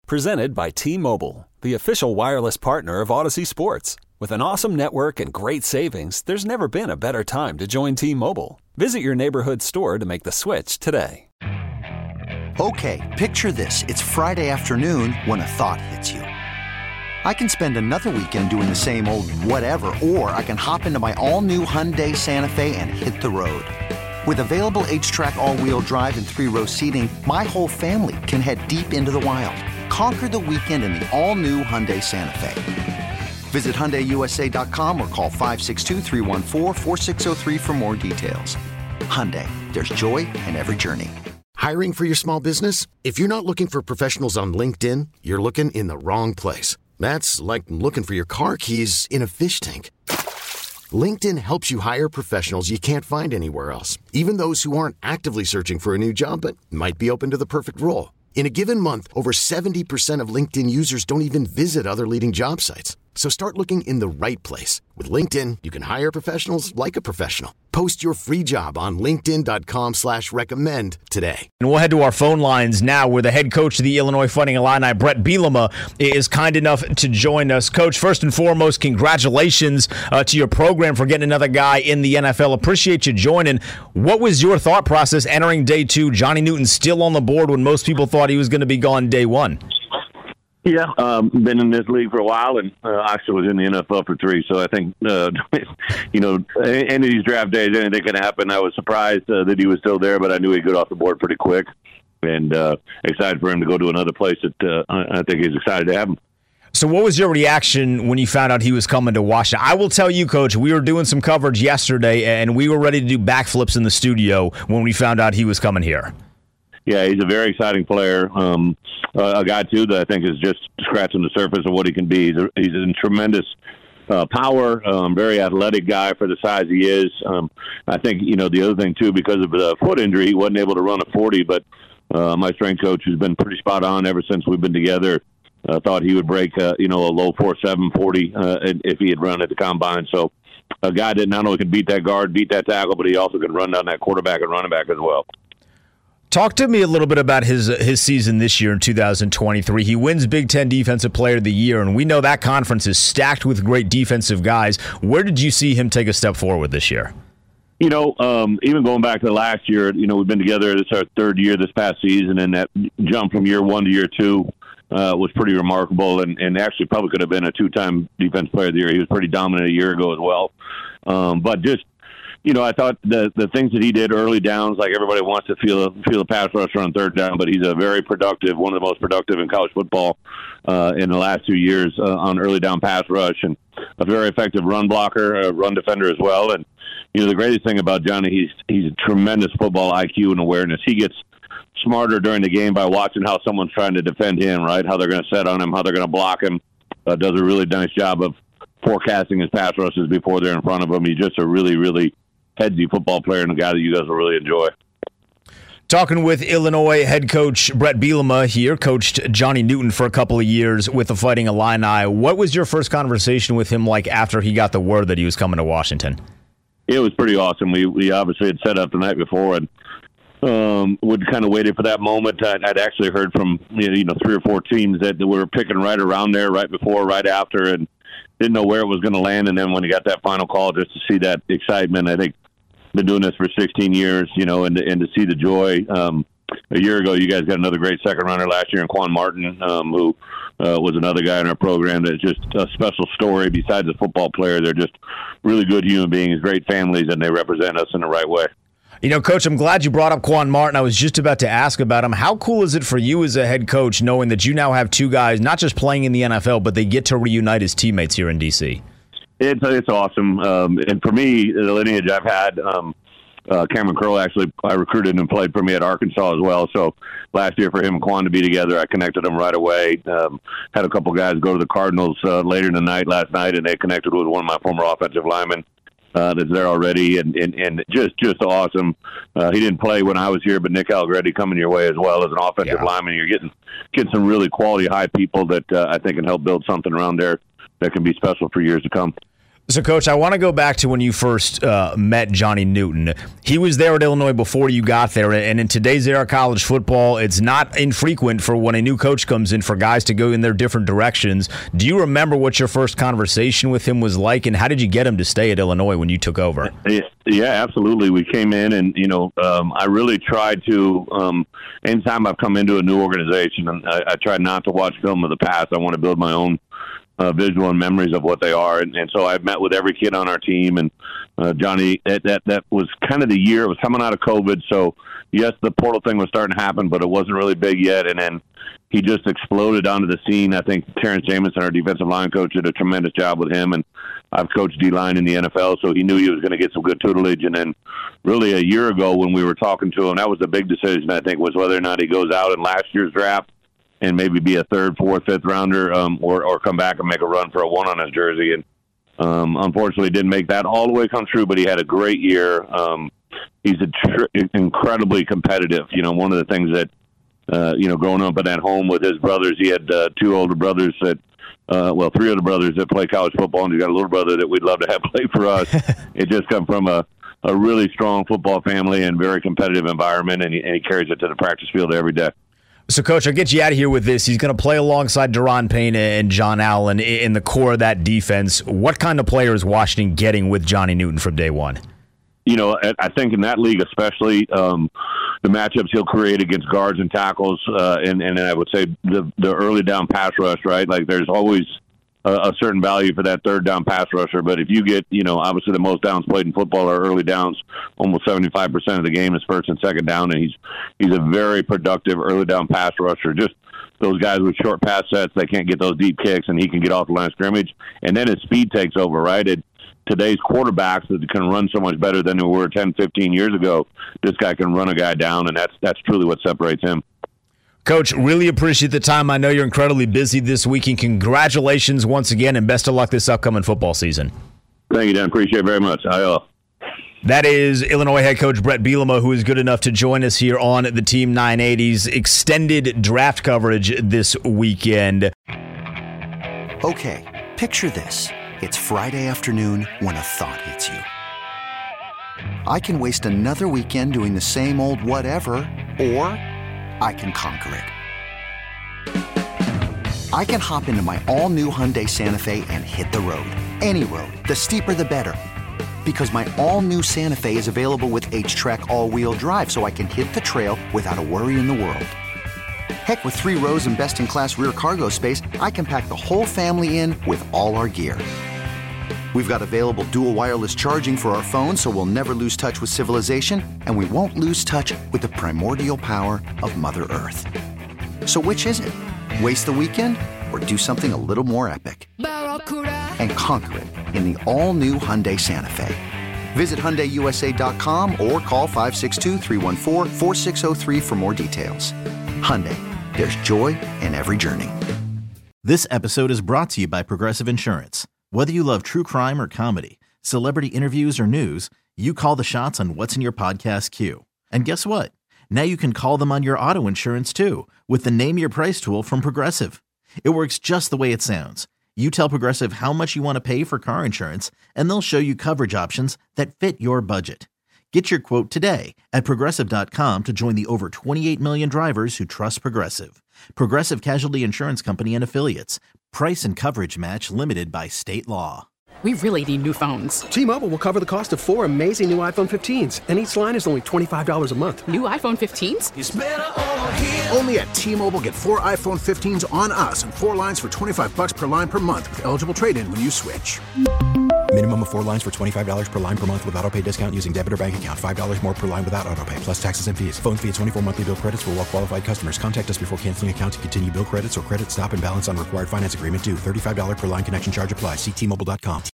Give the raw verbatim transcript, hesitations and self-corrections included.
Presented by T-Mobile, the official wireless partner of Odyssey Sports. With an awesome network and great savings, there's never been a better time to join T-Mobile. Visit your neighborhood store to make the switch today. Okay, picture this. It's Friday afternoon when a thought hits you. I can spend another weekend doing the same old whatever, or I can hop into my all-new Hyundai Santa Fe and hit the road. With available H-Track all-wheel drive and three-row seating, my whole family can head deep into the wild. Conquer the weekend in the all-new Hyundai Santa Fe. Visit Hyundai U S A dot com or call five six two, three one four, four six zero three for more details. Hyundai, there's joy in every journey. Hiring for your small business? If you're not looking for professionals on LinkedIn, you're looking in the wrong place. That's like looking for your car keys in a fish tank. LinkedIn helps you hire professionals you can't find anywhere else, even those who aren't actively searching for a new job but might be open to the perfect role. In a given month, over seventy percent of LinkedIn users don't even visit other leading job sites. So start looking in the right place. With LinkedIn, you can hire professionals like a professional. Post your free job on linkedin dot com slash recommend today. And we'll head to our phone lines now where the head coach of the Illinois Fighting Illini, Bret Bielema, is kind enough to join us. Coach, first and foremost, congratulations uh, to your program for getting another guy in the N F L. Appreciate you joining. What was your thought process entering day two? Johnny Newton still on the board when most people thought he was going to be gone day one. Yeah, um, been in this league for a while, and uh, actually was in the N F L for three. So I think, uh, you know, any of these draft days, anything can happen. I was surprised uh, that he was still there, but I knew he'd get off the board pretty quick, and uh, excited for him to go to another place that uh, I think he's excited to have him. So what was your reaction when you found out he was coming to Washington? I will tell you, Coach, we were doing some coverage yesterday, and we were ready to do backflips in the studio when we found out he was coming here. Yeah, he's a very exciting player. Um, uh, a guy, too, that I think is just scratching the surface of what he can be. He's, a, he's in tremendous uh, power, um, very athletic guy for the size he is. Um, I think, you know, the other thing, too, because of the foot injury, he wasn't able to run a forty, but uh, my strength coach, who's been pretty spot on ever since we've been together, uh, thought he would break, uh, you know, a low four seven forty uh, if he had run at the combine. So a guy that not only can beat that guard, beat that tackle, but he also can run down that quarterback and running back as well. Talk to me a little bit about his his season this year in two thousand twenty-three. He wins Big Ten Defensive Player of the Year, and we know that conference is stacked with great defensive guys. Where did you see him take a step forward this year? You know, um, even going back to last year, you know, we've been together. This is our third year this past season, and that jump from year one to year two uh, was pretty remarkable, and, and actually probably could have been a two-time Defensive Player of the Year. He was pretty dominant a year ago as well. Um, but just You know, I thought the the things that he did early downs, like everybody wants to feel a, feel a pass rusher on third down, but he's a very productive, one of the most productive in college football uh, in the last two years uh, on early down pass rush, and a very effective run blocker, a run defender as well. And, you know, the greatest thing about Johnny, he's he's a tremendous football I Q and awareness. He gets smarter during the game by watching how someone's trying to defend him, right, how they're going to set on him, how they're going to block him. Uh, does a really nice job of forecasting his pass rushes before they're in front of him. He's just a really, really headsy football player and a guy that you guys will really enjoy. Talking with Illinois head coach Bret Bielema here, coached Johnny Newton for a couple of years with the Fighting Illini. What was your first conversation with him like after he got the word that he was coming to Washington? It was pretty awesome. We we obviously had set up the night before and um, would kind of waited for that moment. I'd, I'd actually heard from you know three or four teams that we were picking right around there, right before, right after, and didn't know where it was going to land. And then when he got that final call, just to see that excitement, I think. Been doing this for sixteen years, you know, and, and to see the joy. Um, a year ago, you guys got another great second runner last year in Quan Martin, um, who uh, was another guy in our program that's just a special story. Besides a football player, they're just really good human beings, great families, and they represent us in the right way. You know, Coach, I'm glad you brought up Quan Martin. I was just about to ask about him. How cool is it for you as a head coach knowing that you now have two guys, not just playing in the N F L, but they get to reunite as teammates here in D C? It's it's awesome, um, and for me, the lineage I've had. Um, uh, Cameron Curl actually, I recruited and played for me at Arkansas as well. So last year for him and Quan to be together, I connected them right away. Um, had a couple guys go to the Cardinals uh, later in the night last night, and they connected with one of my former offensive linemen uh, that's there already, and and, and just just awesome. Uh, he didn't play when I was here, but Nick Allegretti coming your way as well as an offensive yeah. lineman. You're getting getting some really quality high people that uh, I think can help build something around there that can be special for years to come. So, Coach, I want to go back to when you first uh, met Johnny Newton. He was there at Illinois before you got there, and in today's era of college football, it's not infrequent for when a new coach comes in for guys to go in their different directions. Do you remember what your first conversation with him was like, and how did you get him to stay at Illinois when you took over? Yeah, absolutely. We came in, and, you know, um, I really tried to, um, anytime I've come into a new organization, I, I tried not to watch film of the past. I want to build my own Uh, visual and memories of what they are, and, and so I met with every kid on our team. And uh, Johnny, that, that that was kind of the year. It was coming out of COVID, so yes, the portal thing was starting to happen, but it wasn't really big yet. And then he just exploded onto the scene. I think Terrence Jamison, our defensive line coach, did a tremendous job with him, and I've coached D-line in the N F L, so he knew he was going to get some good tutelage. And then really a year ago when we were talking to him, that was the big decision, I think, was whether or not he goes out in last year's draft and maybe be a third, fourth, fifth rounder, um, or, or come back and make a run for a one on his jersey. And um, unfortunately didn't make that all the way come true, but he had a great year. Um, he's a tr- incredibly competitive. You know, one of the things that, uh, you know, growing up in that home with his brothers, he had uh, two older brothers that, uh, well, three older brothers that play college football, and he's got a little brother that we'd love to have play for us. It just come from a, a really strong football family and very competitive environment, and he, and he carries it to the practice field every day. So, Coach, I'll get you out of here with this. He's going to play alongside Daron Payne and John Allen in the core of that defense. What kind of player is Washington getting with Johnny Newton from day one? You know, I think in that league especially, um, the matchups he'll create against guards and tackles, uh, and, and I would say the, the early down pass rush, right? Like there's always a, a certain value for that third down pass rusher. But if you get, you know, obviously the most downs played in football are early downs. Almost seventy-five percent of the game is first and second down, and he's he's a very productive early down pass rusher. Just those guys with short pass sets, they can't get those deep kicks, and he can get off the line of scrimmage. And then his speed takes over, right? It, today's quarterbacks that can run so much better than they were ten, fifteen years ago, this guy can run a guy down, and that's that's truly what separates him. Coach, really appreciate the time. I know you're incredibly busy this week, and congratulations once again, and best of luck this upcoming football season. Thank you, Dan. Appreciate it very much. I uh, That is Illinois head coach Bret Bielema, who is good enough to join us here on the Team nine eighty's extended draft coverage this weekend. Okay, picture this. It's Friday afternoon when a thought hits you. I can waste another weekend doing the same old whatever, or I can conquer it. I can hop into my all-new Hyundai Santa Fe and hit the road. Any road. The steeper, the better. Because my all-new Santa Fe is available with H-Track all-wheel drive, so I can hit the trail without a worry in the world. Heck, with three rows and best-in-class rear cargo space, I can pack the whole family in with all our gear. We've got available dual wireless charging for our phones, so we'll never lose touch with civilization, and we won't lose touch with the primordial power of Mother Earth. So which is it? Waste the weekend or do something a little more epic? And conquer it in the all-new Hyundai Santa Fe. Visit Hyundai U S A dot com or call five six two, three one four, four six zero three for more details. Hyundai, there's joy in every journey. This episode is brought to you by Progressive Insurance. Whether you love true crime or comedy, celebrity interviews or news, you call the shots on what's in your podcast queue. And guess what? Now you can call them on your auto insurance too with the Name Your Price tool from Progressive. It works just the way it sounds. You tell Progressive how much you want to pay for car insurance, and they'll show you coverage options that fit your budget. Get your quote today at Progressive dot com to join the over twenty-eight million drivers who trust Progressive. Progressive Casualty Insurance Company and Affiliates. Price and coverage match limited by state law. We really need new phones. T-Mobile will cover the cost of four amazing new iPhone fifteens, and each line is only twenty-five dollars a month. New iPhone fifteens? It's better over here. Only at T-Mobile, get four iPhone fifteens on us and four lines for twenty-five dollars per line per month with eligible trade-in when you switch. Minimum of four lines for twenty-five dollars per line per month with autopay discount using debit or bank account. five dollars more per line without autopay, plus taxes and fees. Phone fee at twenty-four monthly bill credits for well-qualified customers. Contact us before canceling account to continue bill credits or credit stop and balance on required finance agreement due. thirty-five dollars per line connection charge applies. See T Mobile dot com.